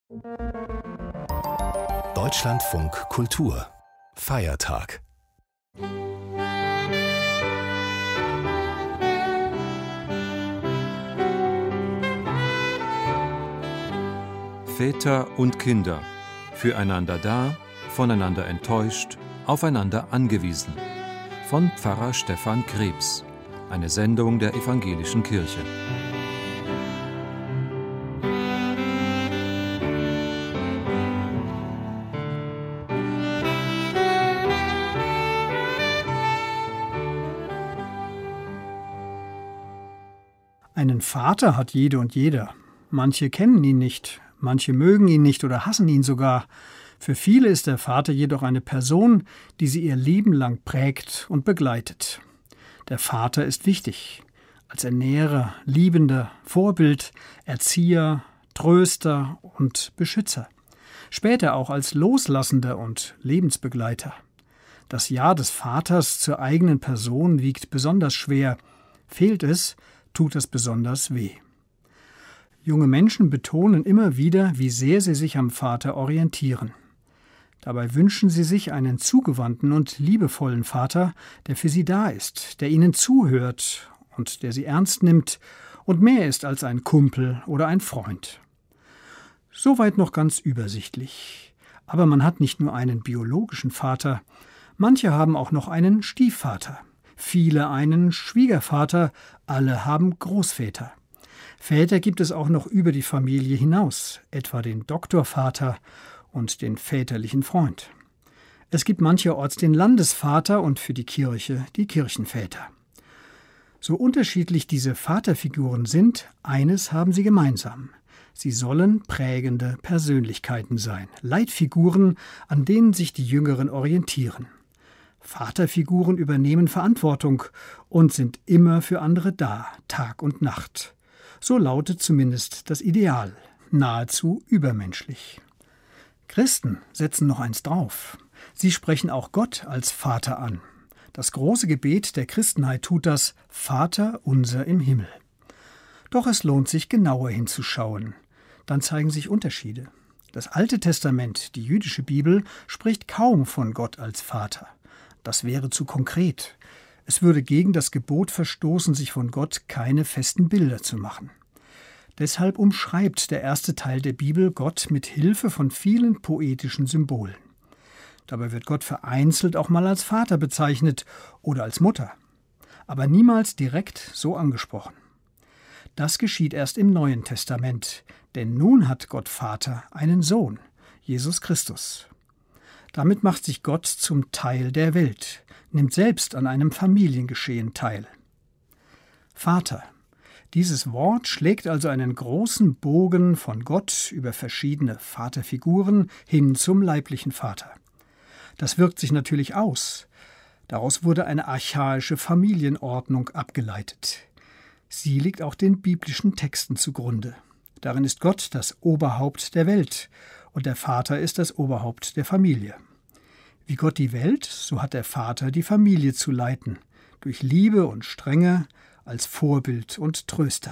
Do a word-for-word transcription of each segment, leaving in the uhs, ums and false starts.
Deutschlandfunk Kultur Feiertag. Väter und Kinder, füreinander da, voneinander enttäuscht, aufeinander angewiesen. Von Pfarrer Stefan Krebs, eine Sendung der Evangelischen Kirche. Einen Vater hat jede und jeder. Manche kennen ihn nicht, manche mögen ihn nicht oder hassen ihn sogar. Für viele ist der Vater jedoch eine Person, die sie ihr Leben lang prägt und begleitet. Der Vater ist wichtig. Als Ernährer, Liebender, Vorbild, Erzieher, Tröster und Beschützer. Später auch als Loslassender und Lebensbegleiter. Das Ja des Vaters zur eigenen Person wiegt besonders schwer. Fehlt es, tut es besonders weh. Junge Menschen betonen immer wieder, wie sehr sie sich am Vater orientieren. Dabei wünschen sie sich einen zugewandten und liebevollen Vater, der für sie da ist, der ihnen zuhört und der sie ernst nimmt und mehr ist als ein Kumpel oder ein Freund. Soweit noch ganz übersichtlich. Aber man hat nicht nur einen biologischen Vater, manche haben auch noch einen Stiefvater. Viele einen Schwiegervater, alle haben Großväter. Väter gibt es auch noch über die Familie hinaus, etwa den Doktorvater und den väterlichen Freund. Es gibt mancherorts den Landesvater und für die Kirche die Kirchenväter. So unterschiedlich diese Vaterfiguren sind, eines haben sie gemeinsam. Sie sollen prägende Persönlichkeiten sein, Leitfiguren, an denen sich die Jüngeren orientieren. Vaterfiguren übernehmen Verantwortung und sind immer für andere da, Tag und Nacht. So lautet zumindest das Ideal, nahezu übermenschlich. Christen setzen noch eins drauf. Sie sprechen auch Gott als Vater an. Das große Gebet der Christenheit tut das: Vater unser im Himmel. Doch es lohnt sich, genauer hinzuschauen. Dann zeigen sich Unterschiede. Das Alte Testament, die jüdische Bibel, spricht kaum von Gott als Vater. Das wäre zu konkret. Es würde gegen das Gebot verstoßen, sich von Gott keine festen Bilder zu machen. Deshalb umschreibt der erste Teil der Bibel Gott mit Hilfe von vielen poetischen Symbolen. Dabei wird Gott vereinzelt auch mal als Vater bezeichnet oder als Mutter, aber niemals direkt so angesprochen. Das geschieht erst im Neuen Testament, denn nun hat Gott Vater einen Sohn, Jesus Christus. Damit macht sich Gott zum Teil der Welt, nimmt selbst an einem Familiengeschehen teil. Vater. Dieses Wort schlägt also einen großen Bogen von Gott über verschiedene Vaterfiguren hin zum leiblichen Vater. Das wirkt sich natürlich aus. Daraus wurde eine archaische Familienordnung abgeleitet. Sie liegt auch den biblischen Texten zugrunde. Darin ist Gott das Oberhaupt der Welt und der Vater ist das Oberhaupt der Familie. Wie Gott die Welt, so hat der Vater die Familie zu leiten, durch Liebe und Strenge, als Vorbild und Tröster.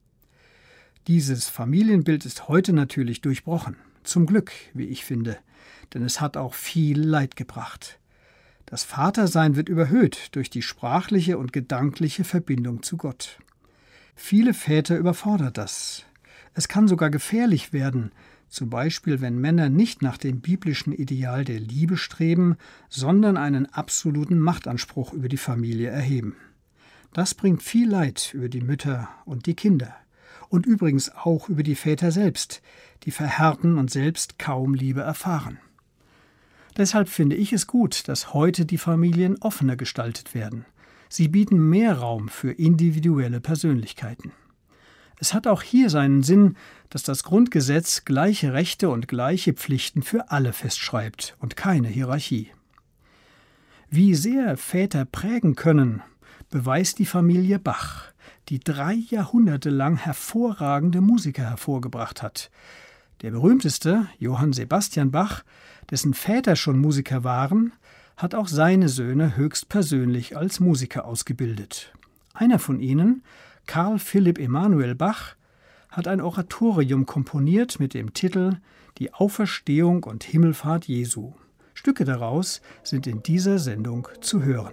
Dieses Familienbild ist heute natürlich durchbrochen. Zum Glück, wie ich finde, denn es hat auch viel Leid gebracht. Das Vatersein wird überhöht durch die sprachliche und gedankliche Verbindung zu Gott. Viele Väter überfordert das. Es kann sogar gefährlich werden, zum Beispiel wenn Männer nicht nach dem biblischen Ideal der Liebe streben, sondern einen absoluten Machtanspruch über die Familie erheben. Das bringt viel Leid über die Mütter und die Kinder und übrigens auch über die Väter selbst, die verhärten und selbst kaum Liebe erfahren. Deshalb finde ich es gut, dass heute die Familien offener gestaltet werden. Sie bieten mehr Raum für individuelle Persönlichkeiten. Es hat auch hier seinen Sinn, dass das Grundgesetz gleiche Rechte und gleiche Pflichten für alle festschreibt und keine Hierarchie. Wie sehr Väter prägen können, beweist die Familie Bach, die drei Jahrhunderte lang hervorragende Musiker hervorgebracht hat. Der berühmteste, Johann Sebastian Bach, dessen Väter schon Musiker waren, hat auch seine Söhne höchstpersönlich als Musiker ausgebildet. Einer von ihnen, Karl Philipp Emanuel Bach, hat ein Oratorium komponiert mit dem Titel »Die Auferstehung und Himmelfahrt Jesu«. Stücke daraus sind in dieser Sendung zu hören.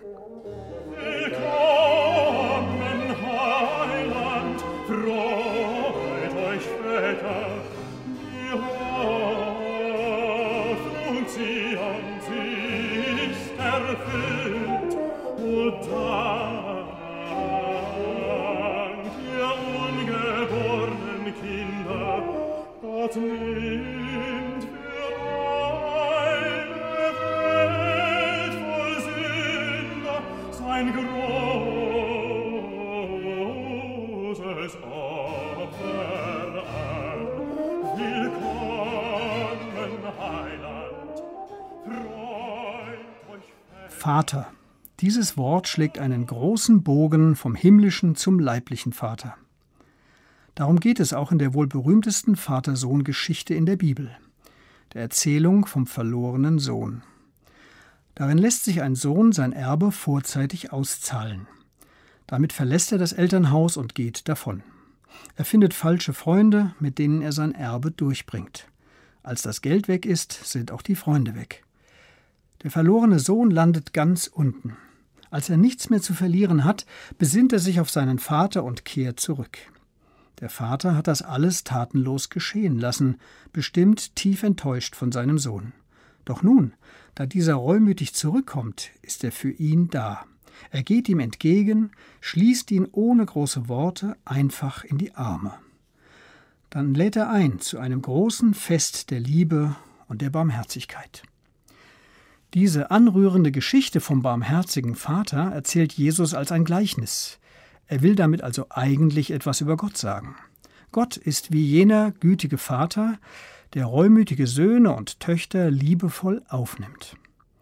Vater. Dieses Wort schlägt einen großen Bogen vom himmlischen zum leiblichen Vater. Darum geht es auch in der wohl berühmtesten Vater-Sohn-Geschichte in der Bibel, der Erzählung vom verlorenen Sohn. Darin lässt sich ein Sohn sein Erbe vorzeitig auszahlen. Damit verlässt er das Elternhaus und geht davon. Er findet falsche Freunde, mit denen er sein Erbe durchbringt. Als das Geld weg ist, sind auch die Freunde weg. Der verlorene Sohn landet ganz unten. Als er nichts mehr zu verlieren hat, besinnt er sich auf seinen Vater und kehrt zurück. Der Vater hat das alles tatenlos geschehen lassen, bestimmt tief enttäuscht von seinem Sohn. Doch nun, da dieser reumütig zurückkommt, ist er für ihn da. Er geht ihm entgegen, schließt ihn ohne große Worte einfach in die Arme. Dann lädt er ein zu einem großen Fest der Liebe und der Barmherzigkeit. Diese anrührende Geschichte vom barmherzigen Vater erzählt Jesus als ein Gleichnis. Er will damit also eigentlich etwas über Gott sagen. Gott ist wie jener gütige Vater, der reumütige Söhne und Töchter liebevoll aufnimmt.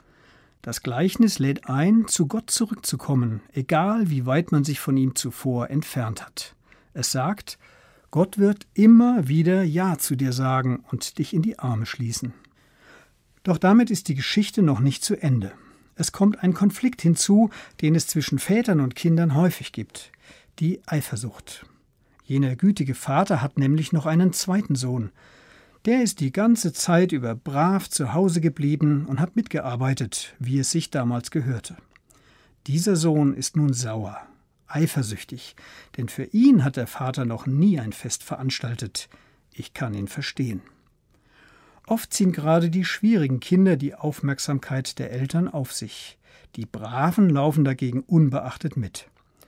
Das Gleichnis lädt ein, zu Gott zurückzukommen, egal wie weit man sich von ihm zuvor entfernt hat. Es sagt, Gott wird immer wieder Ja zu dir sagen und dich in die Arme schließen. Doch damit ist die Geschichte noch nicht zu Ende. Es kommt ein Konflikt hinzu, den es zwischen Vätern und Kindern häufig gibt: die Eifersucht. Jener gütige Vater hat nämlich noch einen zweiten Sohn. Der ist die ganze Zeit über brav zu Hause geblieben und hat mitgearbeitet, wie es sich damals gehörte. Dieser Sohn ist nun sauer, eifersüchtig, denn für ihn hat der Vater noch nie ein Fest veranstaltet. Ich kann ihn verstehen. Oft ziehen gerade die schwierigen Kinder die Aufmerksamkeit der Eltern auf sich. Die Braven laufen dagegen unbeachtet mit.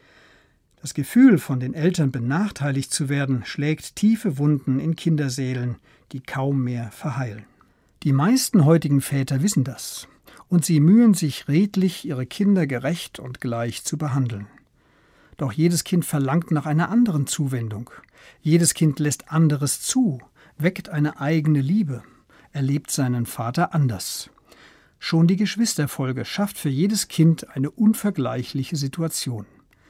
Das Gefühl, von den Eltern benachteiligt zu werden, schlägt tiefe Wunden in Kinderseelen, die kaum mehr verheilen. Die meisten heutigen Väter wissen das, und sie mühen sich redlich, ihre Kinder gerecht und gleich zu behandeln. Doch jedes Kind verlangt nach einer anderen Zuwendung. Jedes Kind lässt anderes zu, weckt eine eigene Liebe, erlebt seinen Vater anders. Schon die Geschwisterfolge schafft für jedes Kind eine unvergleichliche Situation.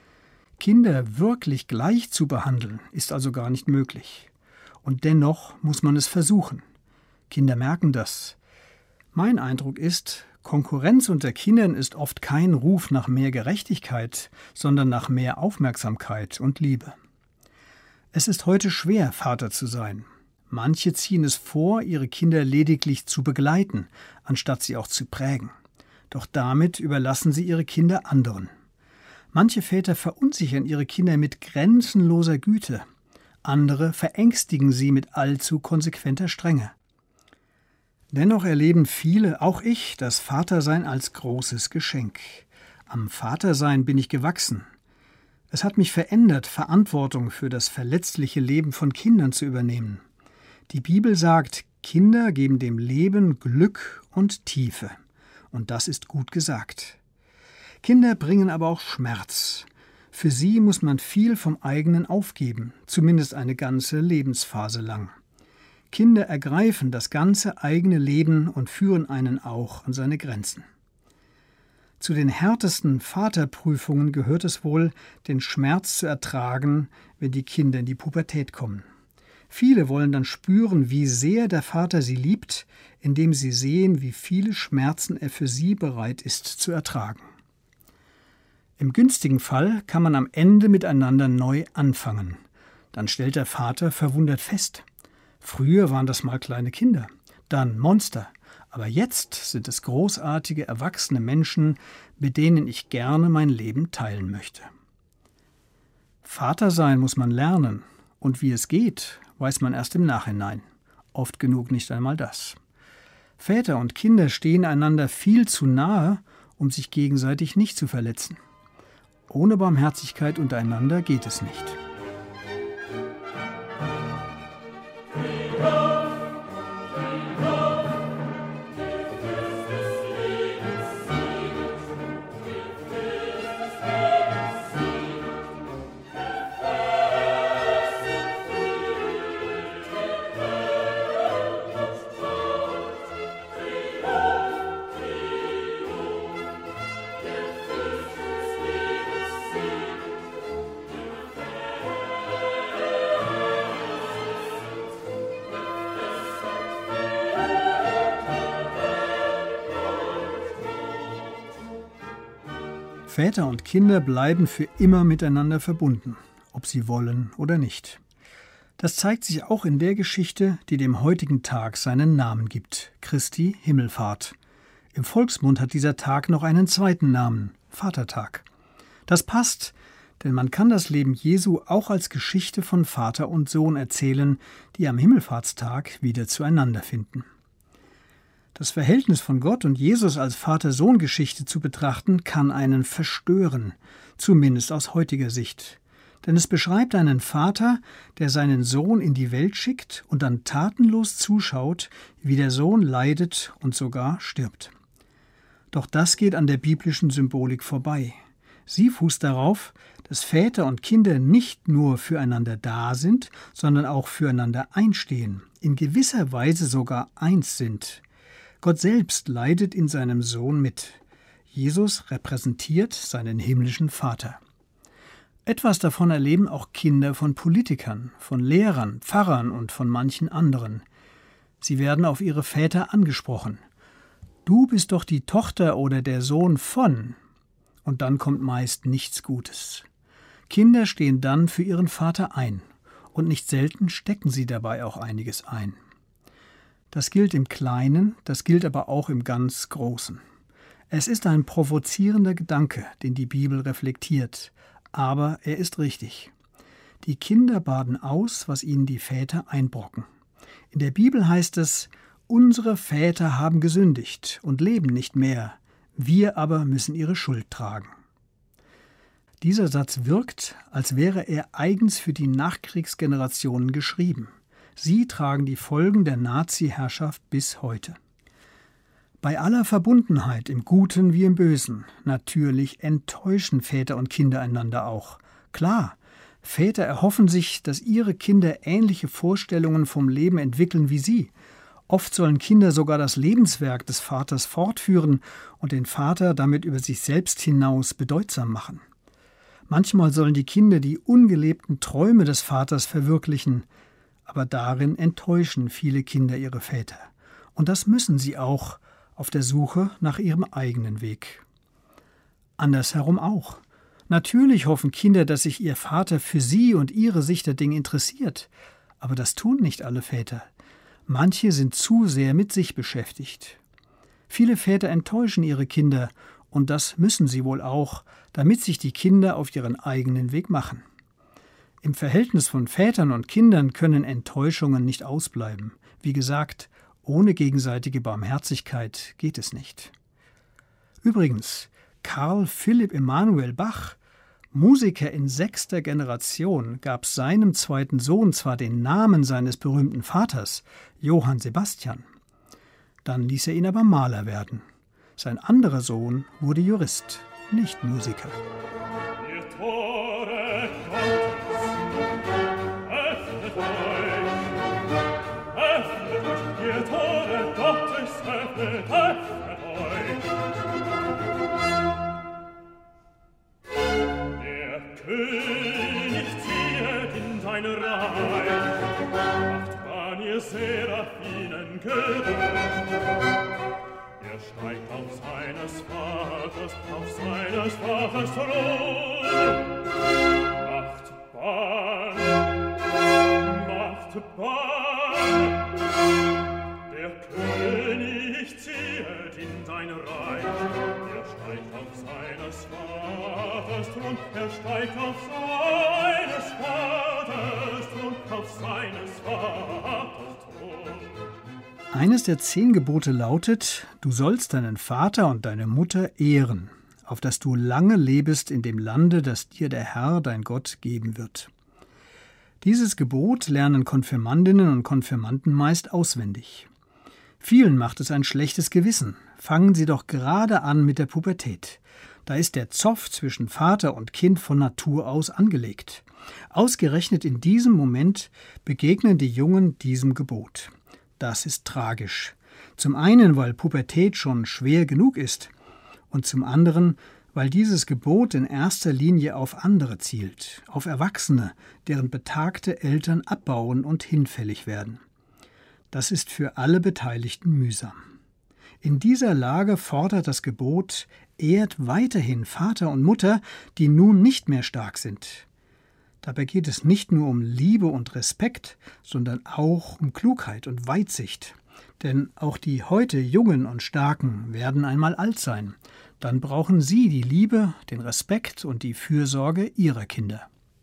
Kinder wirklich gleich zu behandeln, ist also gar nicht möglich. Und dennoch muss man es versuchen. Kinder merken das. Mein Eindruck ist, Konkurrenz unter Kindern ist oft kein Ruf nach mehr Gerechtigkeit, sondern nach mehr Aufmerksamkeit und Liebe. Es ist heute schwer, Vater zu sein. Manche ziehen es vor, ihre Kinder lediglich zu begleiten, anstatt sie auch zu prägen. Doch damit überlassen sie ihre Kinder anderen. Manche Väter verunsichern ihre Kinder mit grenzenloser Güte. Andere verängstigen sie mit allzu konsequenter Strenge. Dennoch erleben viele, auch ich, das Vatersein als großes Geschenk. Am Vatersein bin ich gewachsen. Es hat mich verändert, Verantwortung für das verletzliche Leben von Kindern zu übernehmen. Die Bibel sagt, Kinder geben dem Leben Glück und Tiefe. Und das ist gut gesagt. Kinder bringen aber auch Schmerz. Für sie muss man viel vom eigenen aufgeben, zumindest eine ganze Lebensphase lang. Kinder ergreifen das ganze eigene Leben und führen einen auch an seine Grenzen. Zu den härtesten Vaterprüfungen gehört es wohl, den Schmerz zu ertragen, wenn die Kinder in die Pubertät kommen. Viele wollen dann spüren, wie sehr der Vater sie liebt, indem sie sehen, wie viele Schmerzen er für sie bereit ist zu ertragen. Im günstigen Fall kann man am Ende miteinander neu anfangen. Dann stellt der Vater verwundert fest: Früher waren das mal kleine Kinder, dann Monster, aber jetzt sind es großartige, erwachsene Menschen, mit denen ich gerne mein Leben teilen möchte. Vater sein muss man lernen, und wie es geht, weiß man erst im Nachhinein. Oft genug nicht einmal das. Väter und Kinder stehen einander viel zu nahe, um sich gegenseitig nicht zu verletzen. Ohne Barmherzigkeit untereinander geht es nicht. Väter und Kinder bleiben für immer miteinander verbunden, ob sie wollen oder nicht. Das zeigt sich auch in der Geschichte, die dem heutigen Tag seinen Namen gibt: Christi Himmelfahrt. Im Volksmund hat dieser Tag noch einen zweiten Namen: Vatertag. Das passt, denn man kann das Leben Jesu auch als Geschichte von Vater und Sohn erzählen, die am Himmelfahrtstag wieder zueinander finden. Das Verhältnis von Gott und Jesus als Vater-Sohn-Geschichte zu betrachten, kann einen verstören, zumindest aus heutiger Sicht. Denn es beschreibt einen Vater, der seinen Sohn in die Welt schickt und dann tatenlos zuschaut, wie der Sohn leidet und sogar stirbt. Doch das geht an der biblischen Symbolik vorbei. Sie fußt darauf, dass Väter und Kinder nicht nur füreinander da sind, sondern auch füreinander einstehen, in gewisser Weise sogar eins sind. Gott selbst leidet in seinem Sohn mit. Jesus repräsentiert seinen himmlischen Vater. Etwas davon erleben auch Kinder von Politikern, von Lehrern, Pfarrern und von manchen anderen. Sie werden auf ihre Väter angesprochen. Du bist doch die Tochter oder der Sohn von. Und dann kommt meist nichts Gutes. Kinder stehen dann für ihren Vater ein. Und nicht selten stecken sie dabei auch einiges ein. Das gilt im Kleinen, das gilt aber auch im ganz Großen. Es ist ein provozierender Gedanke, den die Bibel reflektiert, aber er ist richtig. Die Kinder baden aus, was ihnen die Väter einbrocken. In der Bibel heißt es: Unsere Väter haben gesündigt und leben nicht mehr, wir aber müssen ihre Schuld tragen. Dieser Satz wirkt, als wäre er eigens für die Nachkriegsgenerationen geschrieben. Sie tragen die Folgen der Nazi-Herrschaft bis heute. Bei aller Verbundenheit, im Guten wie im Bösen, natürlich enttäuschen Väter und Kinder einander auch. Klar, Väter erhoffen sich, dass ihre Kinder ähnliche Vorstellungen vom Leben entwickeln wie sie. Oft sollen Kinder sogar das Lebenswerk des Vaters fortführen und den Vater damit über sich selbst hinaus bedeutsam machen. Manchmal sollen die Kinder die ungelebten Träume des Vaters verwirklichen, aber darin enttäuschen viele Kinder ihre Väter. Und das müssen sie auch, auf der Suche nach ihrem eigenen Weg. Andersherum auch. Natürlich hoffen Kinder, dass sich ihr Vater für sie und ihre Sicht der Dinge interessiert. Aber das tun nicht alle Väter. Manche sind zu sehr mit sich beschäftigt. Viele Väter enttäuschen ihre Kinder, und das müssen sie wohl auch, damit sich die Kinder auf ihren eigenen Weg machen. Im Verhältnis von Vätern und Kindern können Enttäuschungen nicht ausbleiben. Wie gesagt, ohne gegenseitige Barmherzigkeit geht es nicht. Übrigens, Karl Philipp Emanuel Bach, Musiker in sechster Generation, gab seinem zweiten Sohn zwar den Namen seines berühmten Vaters, Johann Sebastian. Dann ließ er ihn aber Maler werden. Sein anderer Sohn wurde Jurist, nicht Musiker. Ihr Tore Gottes, öffnet euch, öffnet euch, ihr Tore Gottes, öffnet, öffnet euch. Der König ziehet in sein Reich, macht an ihr Seraphinen gehört. Er steigt auf seines Vaters, auf seines Vaters Thron, macht Bahn Bald, der König ziehet in dein Reich. Er steigt auf seines Vaters Thron, er steigt auf seines Vaters Thron, auf seines Vaters Thron. Eines der zehn Gebote lautet: Du sollst deinen Vater und deine Mutter ehren, auf dass du lange lebest in dem Lande, das dir der Herr, dein Gott, geben wird. Dieses Gebot lernen Konfirmandinnen und Konfirmanden meist auswendig. Vielen macht es ein schlechtes Gewissen. Fangen sie doch gerade an mit der Pubertät. Da ist der Zoff zwischen Vater und Kind von Natur aus angelegt. Ausgerechnet in diesem Moment begegnen die Jungen diesem Gebot. Das ist tragisch. Zum einen, weil Pubertät schon schwer genug ist, und zum anderen, weil dieses Gebot in erster Linie auf andere zielt, auf Erwachsene, deren betagte Eltern abbauen und hinfällig werden. Das ist für alle Beteiligten mühsam. In dieser Lage fordert das Gebot: Ehrt weiterhin Vater und Mutter, die nun nicht mehr stark sind. Dabei geht es nicht nur um Liebe und Respekt, sondern auch um Klugheit und Weitsicht. Denn auch die heute Jungen und Starken werden einmal alt sein. Dann brauchen sie die Liebe, den Respekt und die Fürsorge ihrer Kinder.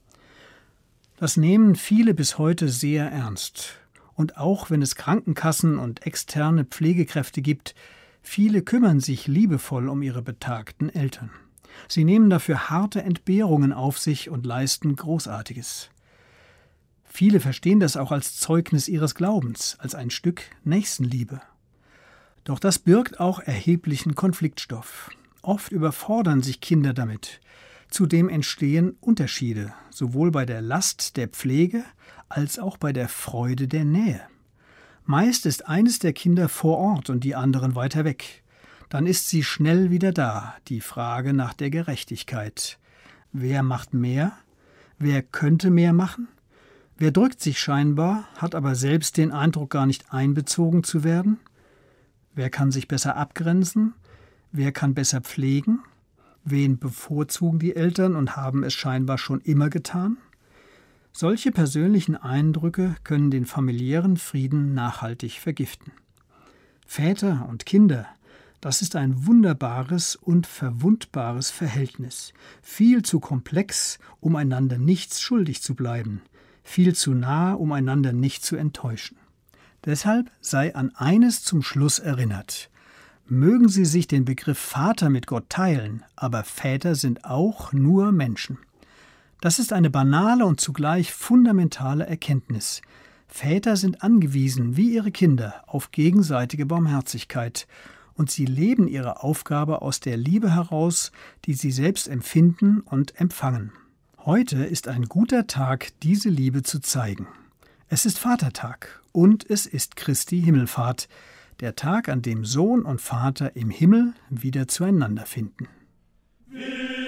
Das nehmen viele bis heute sehr ernst. Und auch wenn es Krankenkassen und externe Pflegekräfte gibt, viele kümmern sich liebevoll um ihre betagten Eltern. Sie nehmen dafür harte Entbehrungen auf sich und leisten Großartiges. Viele verstehen das auch als Zeugnis ihres Glaubens, als ein Stück Nächstenliebe. Doch das birgt auch erheblichen Konfliktstoff. Oft überfordern sich Kinder damit. Zudem entstehen Unterschiede, sowohl bei der Last der Pflege als auch bei der Freude der Nähe. Meist ist eines der Kinder vor Ort und die anderen weiter weg. Dann ist sie schnell wieder da, die Frage nach der Gerechtigkeit. Wer macht mehr? Wer könnte mehr machen? Wer drückt sich scheinbar, hat aber selbst den Eindruck, gar nicht einbezogen zu werden? Wer kann sich besser abgrenzen? Wer kann besser pflegen? Wen bevorzugen die Eltern und haben es scheinbar schon immer getan? Solche persönlichen Eindrücke können den familiären Frieden nachhaltig vergiften. Väter und Kinder, das ist ein wunderbares und verwundbares Verhältnis. Viel zu komplex, um einander nichts schuldig zu bleiben. Viel zu nah, um einander nicht zu enttäuschen. Deshalb sei an eines zum Schluss erinnert: Mögen Sie sich den Begriff Vater mit Gott teilen, aber Väter sind auch nur Menschen. Das ist eine banale und zugleich fundamentale Erkenntnis. Väter sind angewiesen, wie ihre Kinder, auf gegenseitige Barmherzigkeit, und sie leben ihre Aufgabe aus der Liebe heraus, die sie selbst empfinden und empfangen. Heute ist ein guter Tag, diese Liebe zu zeigen. Es ist Vatertag und es ist Christi Himmelfahrt, der Tag, an dem Sohn und Vater im Himmel wieder zueinander finden. Wie